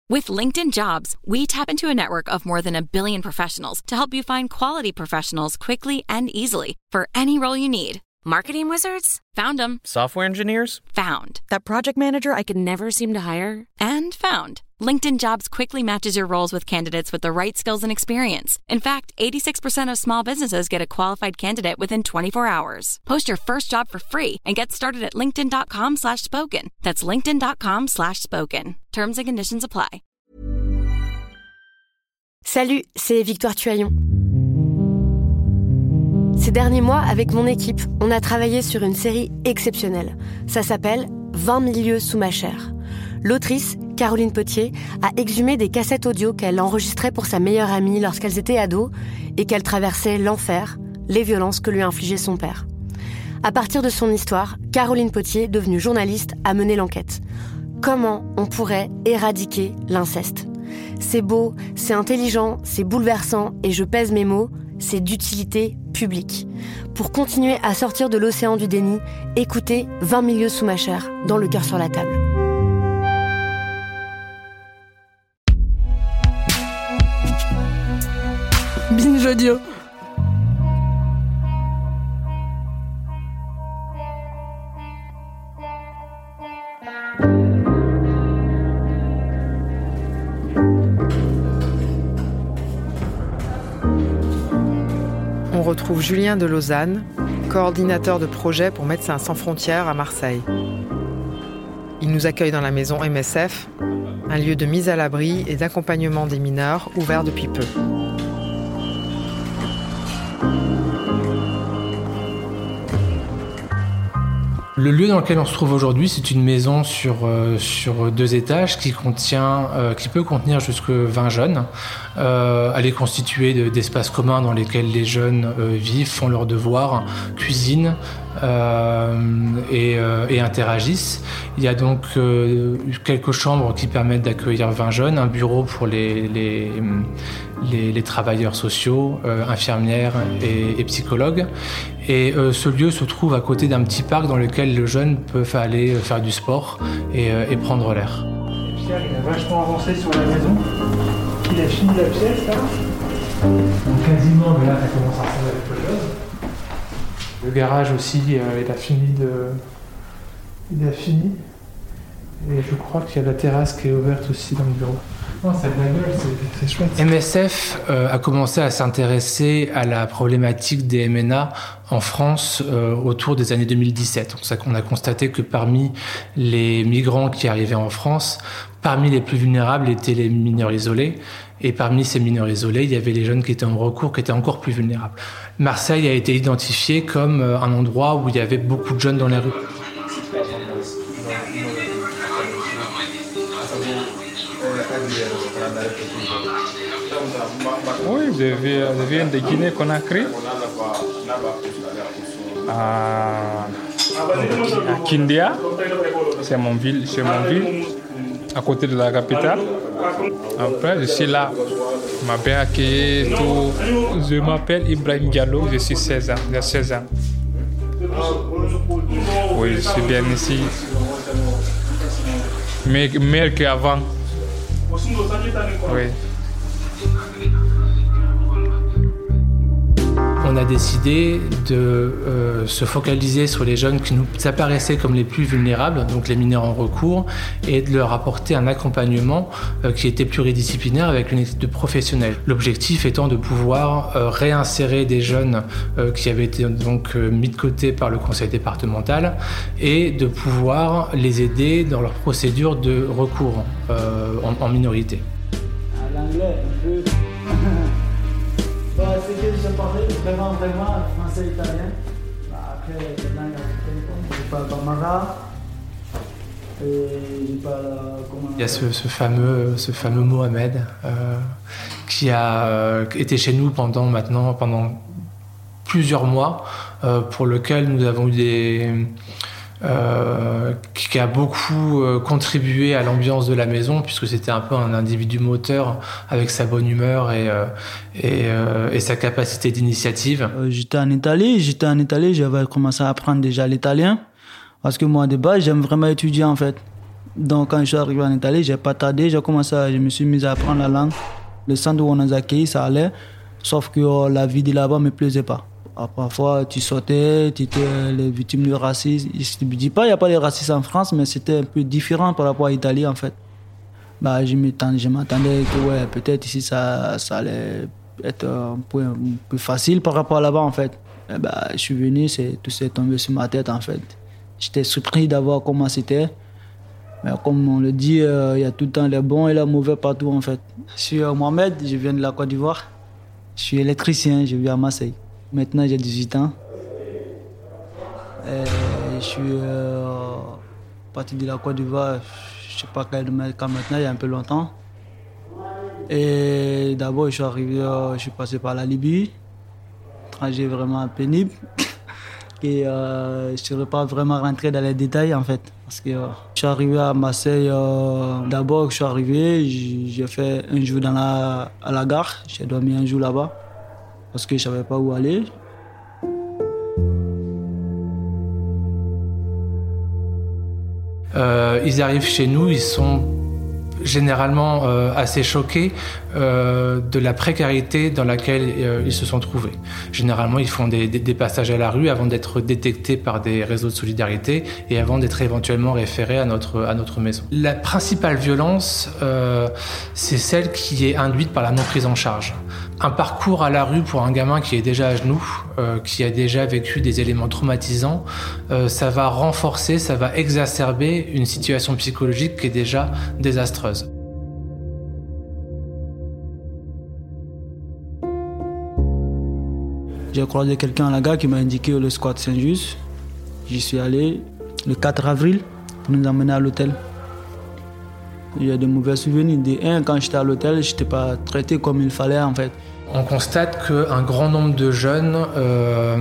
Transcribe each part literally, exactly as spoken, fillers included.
With LinkedIn Jobs, we tap into a network of more than a billion professionals to help you find quality professionals quickly and easily for any role you need. Marketing wizards? Found them. Software engineers? Found. That project manager I could never seem to hire? And found. LinkedIn Jobs quickly matches your roles with candidates with the right skills and experience. In fact, eighty-six percent of small businesses get a qualified candidate within twenty-four hours. Post your first job for free and get started at linkedin.com slash spoken. That's linkedin.com slash spoken. Terms and conditions apply. Salut, c'est Victoire Tuaillon. Ces derniers mois, avec mon équipe, on a travaillé sur une série exceptionnelle. Ça s'appelle « vingt mille lieues sous ma chair ». L'autrice, Caroline Potier, a exhumé des cassettes audio qu'elle enregistrait pour sa meilleure amie lorsqu'elles étaient ados et qu'elle traversait l'enfer, les violences que lui infligeait son père. À partir de son histoire, Caroline Potier, devenue journaliste, a mené l'enquête. Comment on pourrait éradiquer l'inceste ? C'est beau, c'est intelligent, c'est bouleversant et je pèse mes mots, c'est d'utilité publique. Pour continuer à sortir de l'océan du déni, écoutez vingt mille lieues sous ma chair dans Le cœur sur la table. Binge audio. On retrouve Julien de Lausanne, coordinateur de projet pour Médecins sans frontières à Marseille. Il nous accueille dans la maison M S F, un lieu de mise à l'abri et d'accompagnement des mineurs ouvert depuis peu. Le lieu dans lequel on se trouve aujourd'hui, c'est une maison sur, euh, sur deux étages qui, contient, euh, qui peut contenir jusque vingt jeunes. Euh, elle est constituée de, d'espaces communs dans lesquels les jeunes euh, vivent, font leurs devoirs, cuisinent euh, et, euh, et interagissent. Il y a donc euh, quelques chambres qui permettent d'accueillir vingt jeunes, un bureau pour les, les, les, les travailleurs sociaux, euh, infirmières et, et psychologues. Et euh, ce lieu se trouve à côté d'un petit parc dans lequel les jeunes peuvent aller faire du sport et, euh, et prendre l'air. Pierre, il a vachement avancé sur la maison. Il a fini la pièce, là. Donc quasiment, mais là, ça commence à ressembler à quelque chose. Le garage aussi, euh, il a fini de... Il a fini. Et je crois qu'il y a la terrasse qui est ouverte aussi dans le bureau. Non, ça a de la gueule, c'est, c'est chouette. M S F euh, a commencé à s'intéresser à la problématique des M N A en France euh, autour des années deux mille dix-sept. On a constaté que parmi les migrants qui arrivaient en France, parmi les plus vulnérables étaient les mineurs isolés. Et parmi ces mineurs isolés, il y avait les jeunes qui étaient en recours, qui étaient encore plus vulnérables. Marseille a été identifié comme un endroit où il y avait beaucoup de jeunes dans les rues. Oui, je viens, je viens de Guinée-Conakry, à, à Kindia, c'est mon ville, c'est mon ville, à côté de la capitale. Après, je suis là, ma mère accueilli tout. Je m'appelle Ibrahim Diallo, je suis seize ans, j'ai seize ans. Oui, je suis bien ici, mais meilleur qu'avant. Oui. On a décidé de euh, se focaliser sur les jeunes qui nous apparaissaient comme les plus vulnérables, donc les mineurs en recours, et de leur apporter un accompagnement euh, qui était pluridisciplinaire avec une équipe de professionnels. L'objectif étant de pouvoir euh, réinsérer des jeunes euh, qui avaient été donc euh, mis de côté par le conseil départemental et de pouvoir les aider dans leur procédure de recours euh, en, en minorité. À l'anglais, un peu. Bah, c'est que je parlais vraiment, vraiment français et italien. Bah, après, les langues africaines, je parle bambara. Et je parle. Comment... Il y a ce, ce, fameux, ce fameux Mohamed euh, qui a euh, été chez nous pendant maintenant pendant plusieurs mois, euh, pour lequel nous avons eu des. Euh, qui a beaucoup euh, contribué à l'ambiance de la maison, puisque c'était un peu un individu moteur avec sa bonne humeur et, euh, et, euh, et sa capacité d'initiative. Euh, j'étais en Italie, j'étais en Italie, j'avais commencé à apprendre déjà l'italien, parce que moi de base j'aime vraiment étudier en fait. Donc quand je suis arrivé en Italie, j'ai pas tardé, j'ai commencé à, je me suis mis à apprendre la langue. Le centre où on nous a accueillis, ça allait, sauf que oh, la vie de là-bas me plaisait pas. Parfois, tu sortais, tu étais les victimes de racisme. Je ne dis pas qu'il n'y a pas de racisme en France, mais c'était un peu différent par rapport à l'Italie, en fait. Bah, je m'attendais, je m'attendais que ouais, peut-être ici, ça, ça allait être un peu, un peu facile par rapport à là-bas, en fait. Et bah, je suis venu, c'est, tout s'est tombé sur ma tête, en fait. J'étais surpris d'avoir comment c'était. Mais comme on le dit, euh, il y a tout le temps les bons et les mauvais partout, en fait. Je suis euh, Mohamed, je viens de la Côte d'Ivoire. Je suis électricien, je vis à Marseille. Maintenant, j'ai dix-huit ans. Et je suis euh, parti de la Côte d'Ivoire, je ne sais pas quand maintenant, il y a un peu longtemps. Et d'abord, je suis arrivé, euh, je suis passé par la Libye. Trajet vraiment pénible. Et euh, je ne serais pas vraiment rentré dans les détails, en fait. Parce que euh, je suis arrivé à Marseille, euh, d'abord, je suis arrivé, j'ai fait un jour dans la, à la gare. J'ai dormi un jour là-bas. Parce que je ne savais pas où aller. Euh, ils arrivent chez nous, ils sont généralement euh, assez choqués euh, de la précarité dans laquelle euh, ils se sont trouvés. Généralement, ils font des, des, des passages à la rue avant d'être détectés par des réseaux de solidarité et avant d'être éventuellement référés à notre, à notre maison. La principale violence, euh, c'est celle qui est induite par la non prise en charge. Un parcours à la rue pour un gamin qui est déjà à genoux, euh, qui a déjà vécu des éléments traumatisants, euh, ça va renforcer, ça va exacerber une situation psychologique qui est déjà désastreuse. J'ai croisé quelqu'un à la gare qui m'a indiqué le squat Saint-Just. J'y suis allé le quatre avril pour nous emmener à l'hôtel. Il y a de mauvais souvenirs. De un, quand j'étais à l'hôtel, je n'étais pas traité comme il fallait en fait. On constate qu'un grand nombre de jeunes euh,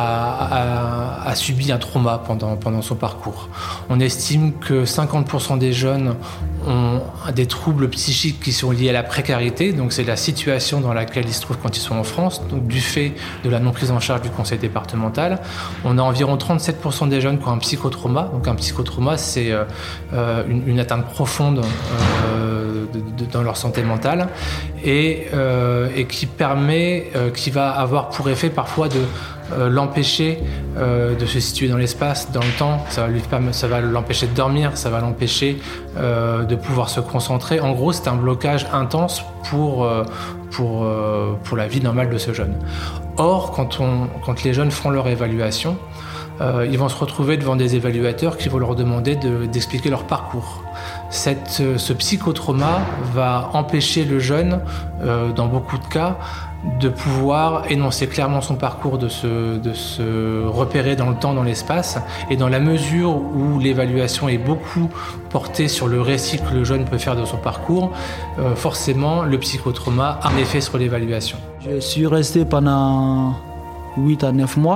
a, a, a subi un trauma pendant, pendant son parcours. On estime que cinquante pour cent des jeunes ont des troubles psychiques qui sont liés à la précarité, donc c'est la situation dans laquelle ils se trouvent quand ils sont en France, donc du fait de la non prise en charge du conseil départemental. On a environ trente-sept pour cent des jeunes qui ont un psychotrauma, donc un psychotrauma c'est euh, une, une atteinte profonde euh, de, de, dans leur santé mentale et, euh, et qui permet, euh, qui va avoir pour effet parfois de Euh, l'empêcher euh, de se situer dans l'espace, dans le temps, ça va, lui, ça va l'empêcher de dormir, ça va l'empêcher euh, de pouvoir se concentrer. En gros, c'est un blocage intense pour, euh, pour, euh, pour la vie normale de ce jeune. Or, quand, on, quand les jeunes font leur évaluation, euh, ils vont se retrouver devant des évaluateurs qui vont leur demander de, d'expliquer leur parcours. Cette, ce psychotrauma va empêcher le jeune, euh, dans beaucoup de cas, de pouvoir énoncer clairement son parcours, de se, de se repérer dans le temps, dans l'espace. Et dans la mesure où l'évaluation est beaucoup portée sur le récit que le jeune peut faire de son parcours, euh, forcément, le psychotrauma a un effet sur l'évaluation. Je suis resté pendant huit à neuf mois.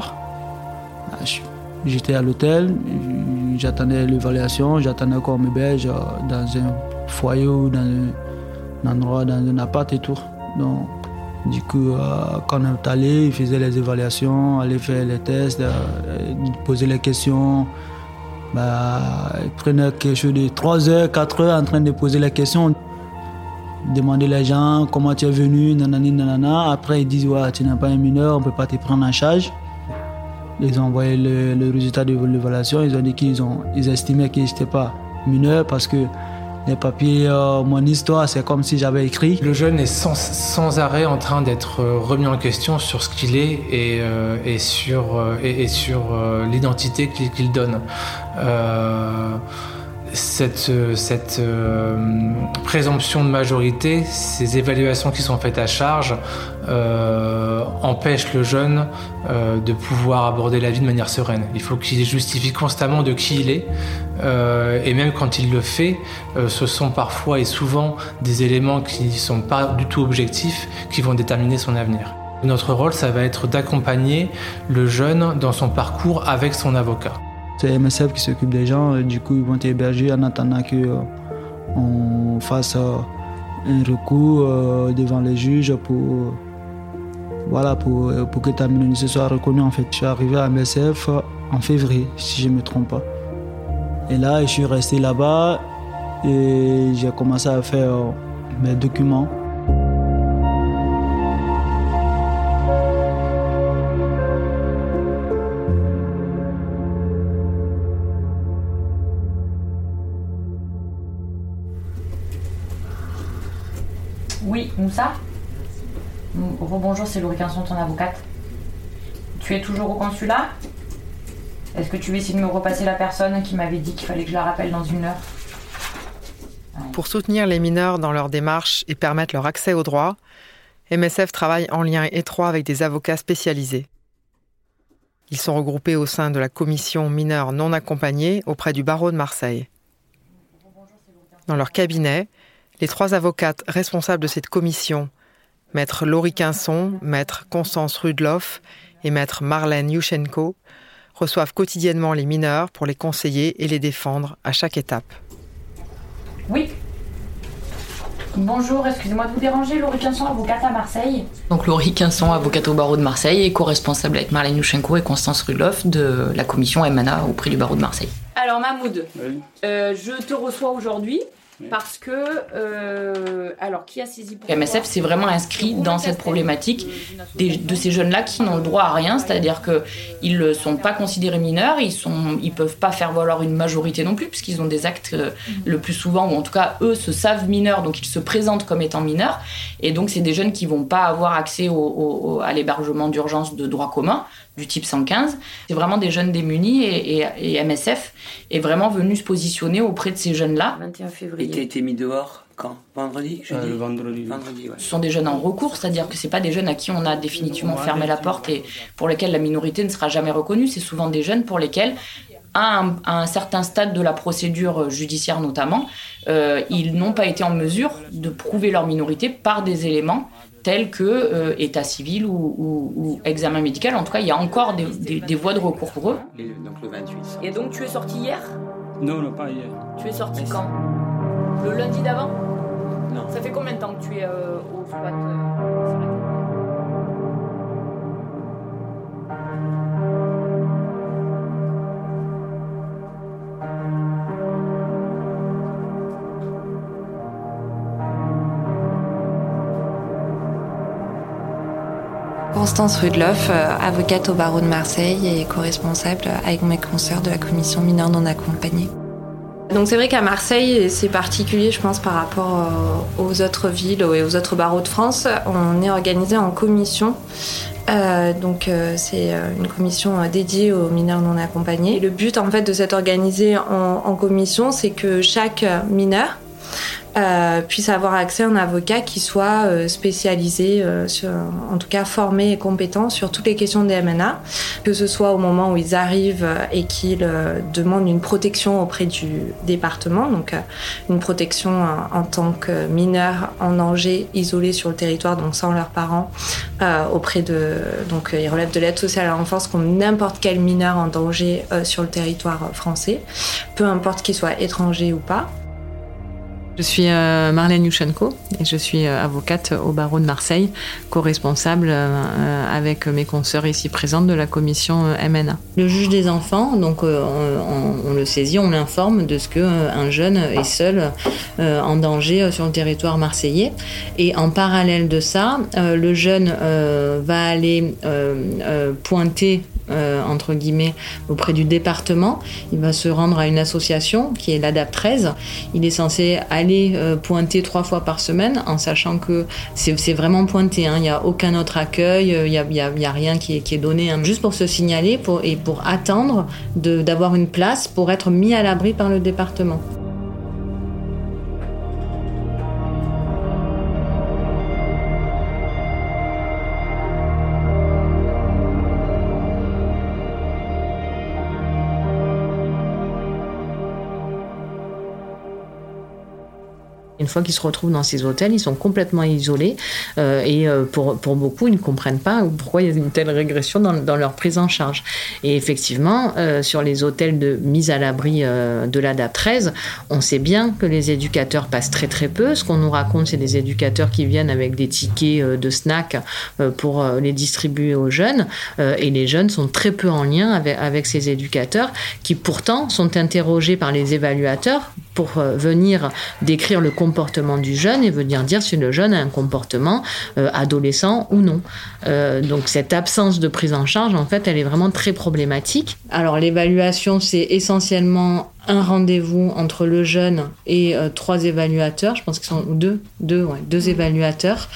J'étais à l'hôtel, j'attendais l'évaluation, j'attendais qu'on m'héberge dans un foyer ou dans un endroit, dans un appart et tout. Donc, du coup, euh, quand on est allé, ils faisaient les évaluations, allaient faire les tests, euh, poser les questions. Bah, ils prenaient quelque chose de trois heures, quatre heures en train de poser les questions. Demander les gens comment tu es venu, nanani, nanana. Après, ils disent ouais, tu n'es pas un mineur, on ne peut pas te prendre en charge. Ils ont envoyé le, le résultat de l'évaluation. Ils ont dit qu'ils ont, ils estimaient que je n'étais pas mineur parce que les papiers, euh, mon histoire, c'est comme si j'avais écrit. Le jeune est sans, sans arrêt en train d'être remis en question sur ce qu'il est et, euh, et sur, euh, et, et sur euh, l'identité qu'il, qu'il donne. Euh, cette cette euh, présomption de majorité, ces évaluations qui sont faites à charge, euh, empêchent le jeune euh, de pouvoir aborder la vie de manière sereine. Il faut qu'il justifie constamment de qui il est, euh, et même quand il le fait, euh, ce sont parfois et souvent des éléments qui ne sont pas du tout objectifs qui vont déterminer son avenir. Notre rôle, ça va être d'accompagner le jeune dans son parcours avec son avocat. C'est M S F qui s'occupe des gens, et du coup ils vont t'héberger en attendant qu'on euh, fasse euh, un recours euh, devant les juges pour, voilà, pour, pour que ta minorité soit reconnue. En fait, je suis arrivé à M S F en février, si je ne me trompe pas. Et là, je suis resté là-bas et j'ai commencé à faire mes documents. Oui, Moussa ? Rebonjour, c'est Laurie Quinson, ton avocate. Tu es toujours au consulat ? Est-ce que tu veux essayer de me repasser la personne qui m'avait dit qu'il fallait que je la rappelle dans une heure ? Pour soutenir les mineurs dans leur démarche et permettre leur accès aux droits, M S F travaille en lien étroit avec des avocats spécialisés. Ils sont regroupés au sein de la commission mineurs non accompagnés auprès du barreau de Marseille. Dans leur cabinet, les trois avocates responsables de cette commission, maître Laurie Quinson, maître Constance Rudloff et maître Marlène Yushchenko, reçoivent quotidiennement les mineurs pour les conseiller et les défendre à chaque étape. Oui. Bonjour, excusez-moi de vous déranger, Laurie Quinson, avocate à Marseille. Donc Laurie Quinson, avocate au barreau de Marseille et co-responsable avec Marlène Yushchenko et Constance Rudloff de la commission M N A auprès du barreau de Marseille. Alors Mahmoud, oui. euh, je te reçois aujourd'hui. Parce que, euh, alors qui a saisi pour M S F s'est vraiment inscrit dans cette problématique des, de ces jeunes-là qui n'ont le droit à rien, c'est-à-dire qu'ils ne sont pas considérés mineurs, ils ne ils peuvent pas faire valoir une majorité non plus, puisqu'ils ont des actes euh, le plus souvent, ou en tout cas eux se savent mineurs, donc ils se présentent comme étant mineurs, et donc c'est des jeunes qui ne vont pas avoir accès au, au, à l'hébergement d'urgence de droit commun, du type cent quinze. C'est vraiment des jeunes démunis et, et, et M S F est vraiment venu se positionner auprès de ces jeunes-là. vingt et un février. Et tu as été mis dehors quand ? Vendredi, jeudi ? euh, Vendredi. Vendredi, ouais. Ce sont des jeunes en recours, c'est-à-dire que ce n'est pas des jeunes à qui on a définitivement fermé la porte et pour lesquels la minorité ne sera jamais reconnue. C'est souvent des jeunes pour lesquels, à un, à un certain stade de la procédure judiciaire notamment, euh, ils n'ont pas été en mesure de prouver leur minorité par des éléments tels que euh, état civil ou, ou, ou examen médical. En tout cas, il y a encore des, des, des voies de recours pour eux. Et donc le vingt-huit. Et donc tu es sorti hier ? Non, non, pas hier. Tu es sorti quand ? Le lundi d'avant ? Non. Ça fait combien de temps que tu es euh, au squat euh, sur la tête ? Constance Rudloff, euh, avocate au barreau de Marseille et co-responsable avec mes consoeurs de la commission mineurs non accompagnés. Donc c'est vrai qu'à Marseille, c'est particulier je pense par rapport aux autres villes et aux autres barreaux de France, on est organisé en commission. Euh, donc euh, c'est une commission dédiée aux mineurs non accompagnés. Et le but en fait de s'être organisé en, en commission, c'est que chaque mineur Euh, puisse avoir accès à un avocat qui soit euh, spécialisé, euh, sur, en tout cas formé et compétent sur toutes les questions des M N A, que ce soit au moment où ils arrivent et qu'ils euh, demandent une protection auprès du département, donc euh, une protection en, en tant que mineur en danger, isolé sur le territoire, donc sans leurs parents, euh, auprès de, donc euh, ils relèvent de l'aide sociale à l'enfance comme n'importe quel mineur en danger euh, sur le territoire français, peu importe qu'il soit étranger ou pas. Je suis euh, Marlène Yushchenko et je suis euh, avocate au barreau de Marseille, co-responsable euh, avec mes consoeurs ici présentes de la commission euh, M N A. Le juge des enfants, donc euh, on, on le saisit, on l'informe de ce qu'un euh, jeune est seul euh, en danger sur le territoire marseillais. Et en parallèle de ça, euh, le jeune euh, va aller euh, euh, pointer Euh, entre guillemets, auprès du département. Il va se rendre à une association qui est l'A D A P treize. Il est censé aller euh, pointer trois fois par semaine, en sachant que c'est, c'est vraiment pointé. Hein. Il n'y a aucun autre accueil, il n'y a, il y a, il y a rien qui est, qui est donné. Hein. Juste pour se signaler pour, et pour attendre de, d'avoir une place pour être mis à l'abri par le département. Une fois qu'ils se retrouvent dans ces hôtels, ils sont complètement isolés euh, et euh, pour, pour beaucoup, ils ne comprennent pas pourquoi il y a une telle régression dans, dans leur prise en charge. Et effectivement, euh, sur les hôtels de mise à l'abri euh, de l'A D A P treize, on sait bien que les éducateurs passent très très peu. Ce qu'on nous raconte, c'est des éducateurs qui viennent avec des tickets euh, de snack euh, pour euh, les distribuer aux jeunes. Euh, et les jeunes sont très peu en lien avec, avec ces éducateurs qui pourtant sont interrogés par les évaluateurs pour euh, venir décrire le comportement du jeune et venir dire si le jeune a un comportement euh, adolescent ou non. Euh, donc cette absence de prise en charge, en fait, elle est vraiment très problématique. Alors l'évaluation, c'est essentiellement un rendez-vous entre le jeune et euh, trois évaluateurs, je pense qu'ils sont deux, deux, ouais, deux évaluateurs,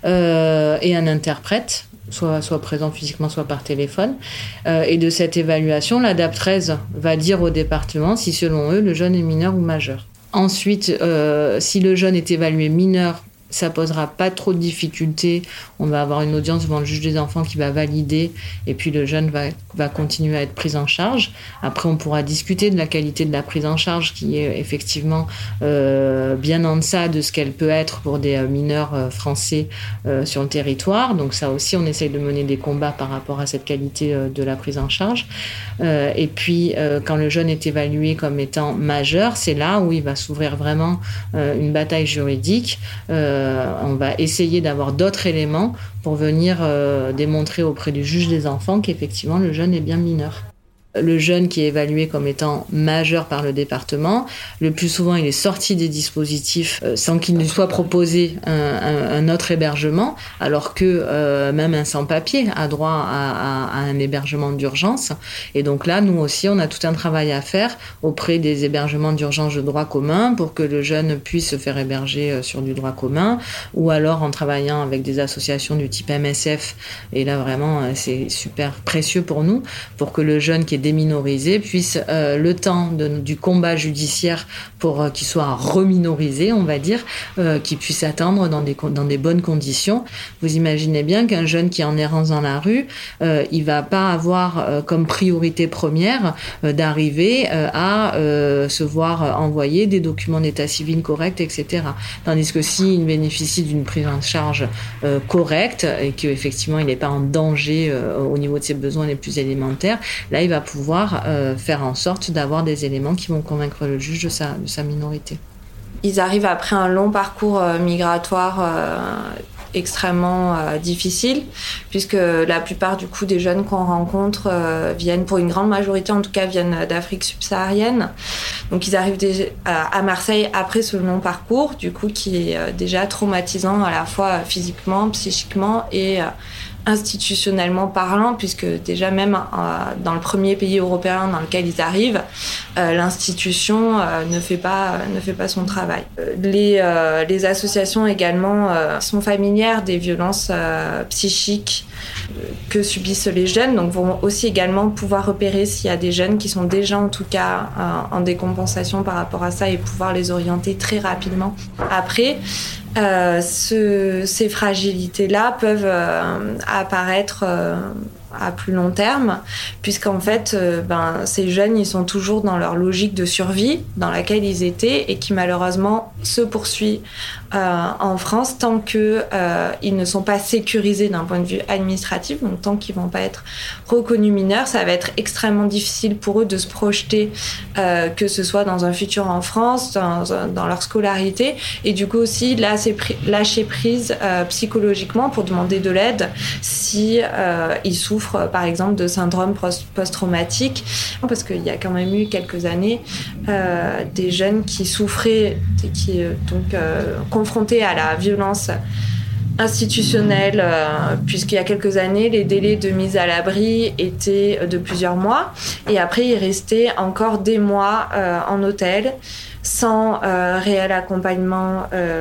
euh, et un interprète, soit, soit présent physiquement, soit par téléphone. Euh, et de cette évaluation, l'A D A P treize va dire au département si, selon eux, le jeune est mineur ou majeur. Ensuite, euh, si le jeune est évalué mineur, ça posera pas trop de difficultés. On va avoir une audience devant le juge des enfants qui va valider et puis le jeune va, va continuer à être pris en charge. Après, on pourra discuter de la qualité de la prise en charge qui est effectivement euh, bien en deçà de ce qu'elle peut être pour des mineurs euh, français euh, sur le territoire. Donc ça aussi, on essaye de mener des combats par rapport à cette qualité euh, de la prise en charge. Euh, et puis, euh, quand le jeune est évalué comme étant majeur, c'est là où il va s'ouvrir vraiment euh, une bataille juridique. Euh, on va essayer d'avoir d'autres éléments pour venir euh, démontrer auprès du juge des enfants qu'effectivement le jeune est bien mineur. Le jeune qui est évalué comme étant majeur par le département, le plus souvent il est sorti des dispositifs euh, sans qu'il lui soit proposé un, un, un autre hébergement, alors que euh, même un sans-papier a droit à, à, à un hébergement d'urgence. Et donc là, nous aussi, on a tout un travail à faire auprès des hébergements d'urgence de droit commun pour que le jeune puisse se faire héberger sur du droit commun, ou alors en travaillant avec des associations du type M S F. Et là, vraiment, c'est super précieux pour nous, pour que le jeune qui est déminorisé puisse, euh, le temps de, du combat judiciaire pour euh, qu'il soit reminorisé, on va dire, euh, qu'il puisse attendre dans des, dans des bonnes conditions. Vous imaginez bien qu'un jeune qui est en errance dans la rue, euh, il va pas avoir euh, comme priorité première euh, d'arriver euh, à euh, se voir envoyer des documents d'état civil corrects, et cetera. Tandis que s'il bénéficie d'une prise en charge euh, correcte et qu'effectivement il n'est pas en danger euh, au niveau de ses besoins les plus élémentaires, là il va pouvoir pouvoir euh, faire en sorte d'avoir des éléments qui vont convaincre le juge de sa, de sa minorité. Ils arrivent après un long parcours euh, migratoire euh, extrêmement euh, difficile, puisque la plupart du coup des jeunes qu'on rencontre euh, viennent, pour une grande majorité en tout cas, viennent d'Afrique subsaharienne. Donc ils arrivent déjà à Marseille après ce long parcours, du coup qui est euh, déjà traumatisant à la fois physiquement, psychiquement et euh, institutionnellement parlant, puisque déjà même euh, dans le premier pays européen dans lequel ils arrivent, euh, l'institution euh, ne fait pas euh, ne fait pas son travail. Les euh, les associations également euh, sont familières des violences euh, psychiques que subissent les jeunes, donc vont aussi également pouvoir repérer s'il y a des jeunes qui sont déjà en tout cas euh, en décompensation par rapport à ça et pouvoir les orienter très rapidement. Après, Euh, ce, ces fragilités-là peuvent euh, apparaître euh, à plus long terme, puisqu'en fait, euh, ben, ces jeunes, ils sont toujours dans leur logique de survie dans laquelle ils étaient et qui malheureusement se poursuit euh, en France tant qu'ils euh, ne sont pas sécurisés d'un point de vue administratif, donc tant qu'ils ne vont pas être reconnus mineurs, ça va être extrêmement difficile pour eux de se projeter, euh, que ce soit dans un futur en France, dans, dans leur scolarité, et du coup aussi là, c'est pr- lâcher prise euh, psychologiquement pour demander de l'aide si euh, ils souffrent par exemple de syndrome post-traumatique, parce qu'il y a quand même eu quelques années euh, des jeunes qui souffraient, qui donc euh, confrontés à la violence institutionnelle, euh, puisqu'il y a quelques années, les délais de mise à l'abri étaient de plusieurs mois, et après ils restaient encore des mois euh, en hôtel sans euh, réel accompagnement euh,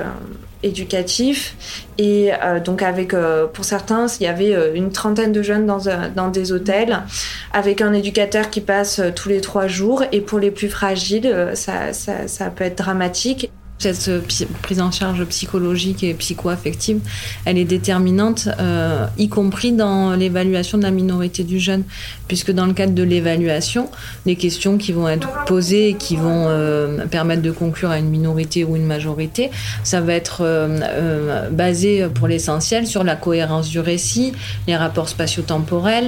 éducatif, et euh, donc avec euh, pour certains il y avait euh, une trentaine de jeunes dans, un, dans des hôtels avec un éducateur qui passe euh, tous les trois jours, et pour les plus fragiles euh, ça, ça, ça peut être dramatique. Cette prise en charge psychologique et psycho-affective, elle est déterminante, euh, y compris dans l'évaluation de la minorité du jeune, puisque dans le cadre de l'évaluation, les questions qui vont être posées et qui vont euh, permettre de conclure à une minorité ou une majorité, ça va être euh, euh, basé pour l'essentiel sur la cohérence du récit, les rapports spatio-temporels,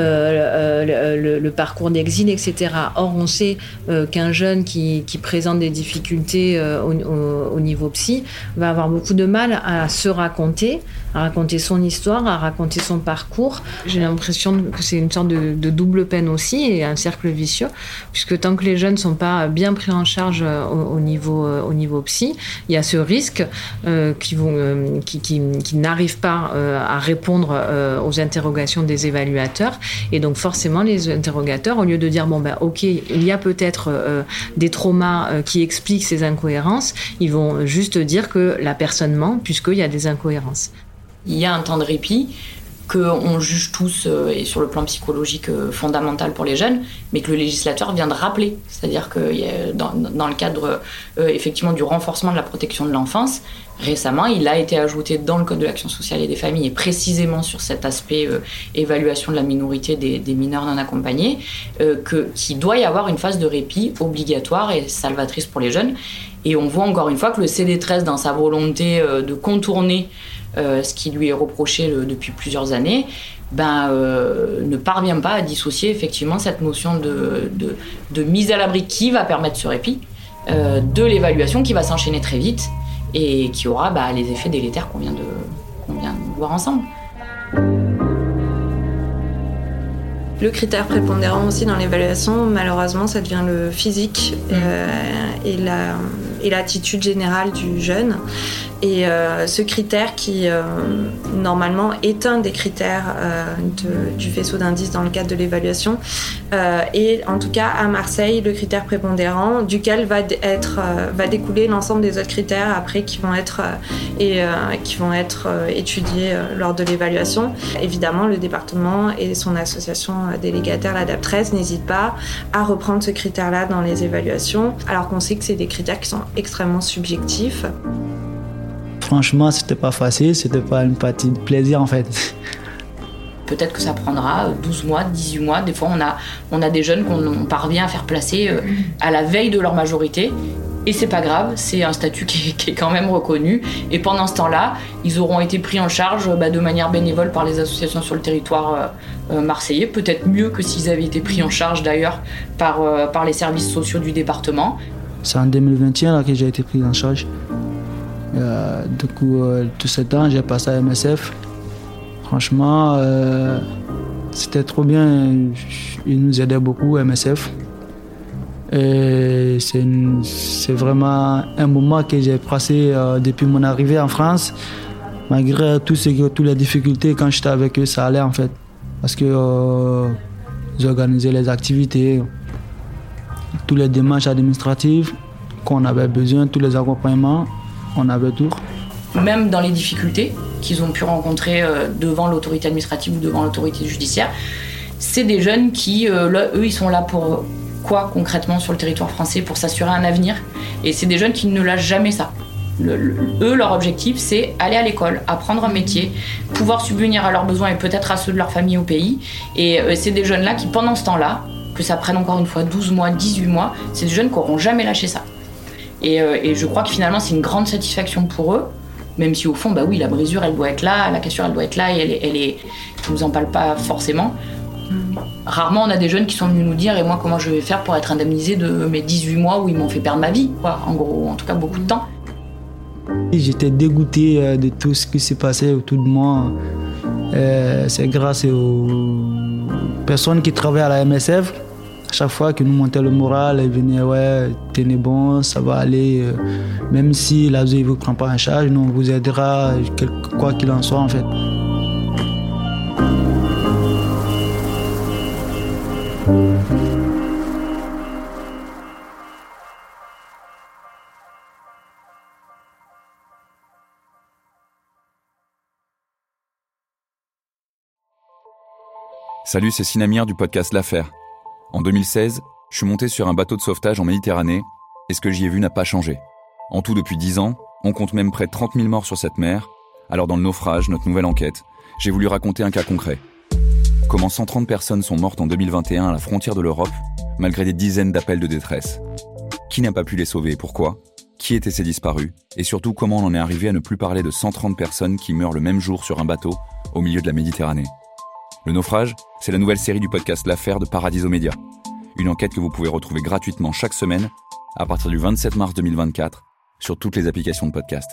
euh, le, le, le parcours d'exil, et cetera. Or, on sait euh, qu'un jeune qui, qui présente des difficultés euh, au, au au, au niveau psy va avoir beaucoup de mal à se raconter, à raconter son histoire, à raconter son parcours. J'ai l'impression que c'est une sorte de, de double peine aussi et un cercle vicieux, puisque tant que les jeunes ne sont pas bien pris en charge au, au, niveau, au niveau psy, il y a ce risque euh, qu'ils vont, euh, qui, qui, qui n'arrivent pas euh, à répondre euh, aux interrogations des évaluateurs. Et donc forcément, les interrogateurs, au lieu de dire, bon ben ok, il y a peut-être euh, des traumas euh, qui expliquent ces incohérences, ils vont juste dire que la personne ment, puisqu'il y a des incohérences. Il y a un temps de répit qu'on juge tous, euh, et sur le plan psychologique, euh, fondamental pour les jeunes, mais que le législateur vient de rappeler. C'est-à-dire que y a, dans, dans le cadre euh, effectivement du renforcement de la protection de l'enfance, récemment, il a été ajouté dans le Code de l'action sociale et des familles, et précisément sur cet aspect euh, évaluation de la minorité des, des mineurs non accompagnés, euh, que, qu'il doit y avoir une phase de répit obligatoire et salvatrice pour les jeunes. Et on voit encore une fois que le C D treize, dans sa volonté euh, de contourner euh, ce qui lui est reproché le, depuis plusieurs années, ben, euh, ne parvient pas à dissocier effectivement cette notion de, de, de mise à l'abri qui va permettre ce répit, euh, de l'évaluation qui va s'enchaîner très vite, et qui aura bah, les effets délétères qu'on vient de, qu'on vient de voir ensemble. Le critère prépondérant aussi dans l'évaluation, malheureusement, ça devient le physique euh, et, la, et l'attitude générale du jeune. Et euh, ce critère qui, euh, normalement, est un des critères euh, de, du faisceau d'indices dans le cadre de l'évaluation, euh, est en tout cas à Marseille le critère prépondérant, duquel va, être, euh, va découler l'ensemble des autres critères après qui vont être, euh, et, euh, qui vont être euh, étudiés euh, lors de l'évaluation. Évidemment, le département et son association délégataire, l'Adap treize, n'hésitent pas à reprendre ce critère-là dans les évaluations, alors qu'on sait que c'est des critères qui sont extrêmement subjectifs. Franchement, c'était pas facile, c'était pas une partie de plaisir en fait. Peut-être que ça prendra douze mois, dix-huit mois. Des fois, on a, on a des jeunes qu'on parvient à faire placer à la veille de leur majorité. Et c'est pas grave, c'est un statut qui est, qui est quand même reconnu. Et pendant ce temps-là, ils auront été pris en charge bah, de manière bénévole par les associations sur le territoire euh, marseillais. Peut-être mieux que s'ils avaient été pris en charge d'ailleurs par, euh, par les services sociaux du département. C'est en deux mille vingt et un là, que j'ai été pris en charge. Euh, du coup, euh, tout ce temps, j'ai passé à M S F. Franchement, euh, c'était trop bien. Ils nous aidaient beaucoup, M S F. Et c'est, une, c'est vraiment un moment que j'ai passé euh, depuis mon arrivée en France. Malgré tout ce que, toutes les difficultés, quand j'étais avec eux, ça allait en fait. Parce que euh, ils organisaient les activités, tous les démarches administratives qu'on avait besoin, tous les accompagnements. On avait tout. Même dans les difficultés qu'ils ont pu rencontrer euh, devant l'autorité administrative ou devant l'autorité judiciaire, c'est des jeunes qui, euh, là, eux, ils sont là pour euh, quoi concrètement sur le territoire français, pour s'assurer un avenir. Et c'est des jeunes qui ne lâchent jamais ça. Le, le, eux, leur objectif, c'est aller à l'école, apprendre un métier, pouvoir subvenir à leurs besoins et peut-être à ceux de leur famille au pays. Et euh, c'est des jeunes-là qui, pendant ce temps-là, que ça prenne encore une fois douze mois, dix-huit mois, c'est des jeunes qui n'auront jamais lâché ça. Et, euh, et je crois que finalement c'est une grande satisfaction pour eux, même si au fond, bah oui, la brisure elle doit être là, la cassure elle doit être là, et elle est, elle est, ils nous en parlent pas forcément. Rarement on a des jeunes qui sont venus nous dire, et moi comment je vais faire pour être indemnisé de mes dix-huit mois où ils m'ont fait perdre ma vie, quoi, en gros, en tout cas beaucoup de temps. J'étais dégoûté de tout ce qui s'est passé autour de moi. Euh, c'est grâce aux personnes qui travaillent à la M S F. À chaque fois qu'ils nous montaient le moral, ils venaient, ouais, tenez bon, ça va aller. Même si la vie ne vous prend pas en charge, nous on vous aidera, quoi qu'il en soit en fait. Salut, c'est Sinamir du podcast L'Affaire. En deux mille seize, je suis monté sur un bateau de sauvetage en Méditerranée et ce que j'y ai vu n'a pas changé. En tout, depuis dix ans, on compte même près de trente mille morts sur cette mer. Alors dans le naufrage, notre nouvelle enquête, j'ai voulu raconter un cas concret. Comment cent trente personnes sont mortes en deux mille vingt et un à la frontière de l'Europe, malgré des dizaines d'appels de détresse. Qui n'a pas pu les sauver et pourquoi ? Qui étaient ces disparus ? Et surtout, comment on en est arrivé à ne plus parler de cent trente personnes qui meurent le même jour sur un bateau au milieu de la Méditerranée ? Le naufrage, c'est la nouvelle série du podcast L'Affaire de Paradiso Média. Une enquête que vous pouvez retrouver gratuitement chaque semaine à partir du vingt-sept mars deux mille vingt-quatre sur toutes les applications de podcast.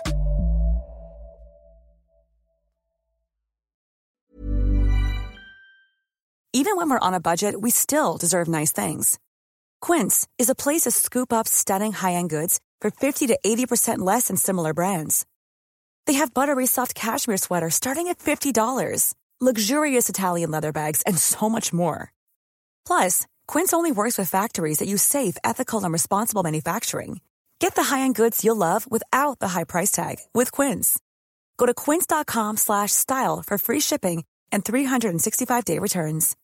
Even when we're on a budget, we still deserve nice things. Quince is a place to scoop up stunning high-end goods for fifty to eighty percent less than similar brands. They have buttery soft cashmere sweaters starting at fifty dollars, luxurious Italian leather bags, and so much more. Plus, Quince only works with factories that use safe, ethical, and responsible manufacturing. Get the high-end goods you'll love without the high price tag with Quince. Go to quince.com slash style for free shipping and three sixty-five day returns.